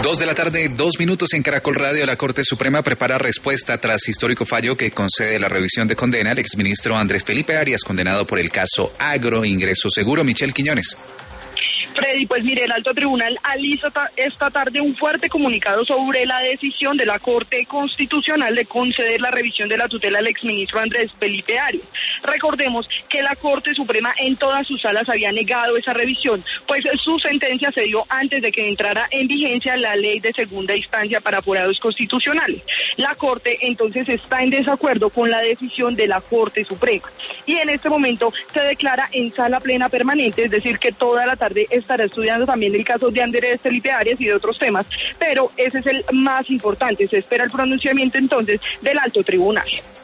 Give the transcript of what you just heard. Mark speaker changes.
Speaker 1: 2 de la tarde, 2 minutos en Caracol Radio. La Corte Suprema prepara respuesta tras histórico fallo que concede la revisión de condena al exministro Andrés Felipe Arias, condenado por el caso Agroingreso Seguro. Michelle Quiñones.
Speaker 2: Freddy, pues mire, el alto tribunal hizo esta tarde un fuerte comunicado sobre la decisión de la Corte Constitucional de conceder la revisión de la tutela al exministro Andrés Felipe Arias. Recordemos que la Corte Suprema en todas sus salas había negado esa revisión, pues su sentencia se dio antes de que entrara en vigencia la ley de segunda instancia para aforados constitucionales. La Corte entonces está en desacuerdo con la decisión de la Corte Suprema y en este momento se declara en sala plena permanente, es decir, que toda la tarde estará estudiando también el caso de Andrés Felipe Arias y de otros temas, pero ese es el más importante. Se espera el pronunciamiento entonces del alto tribunal.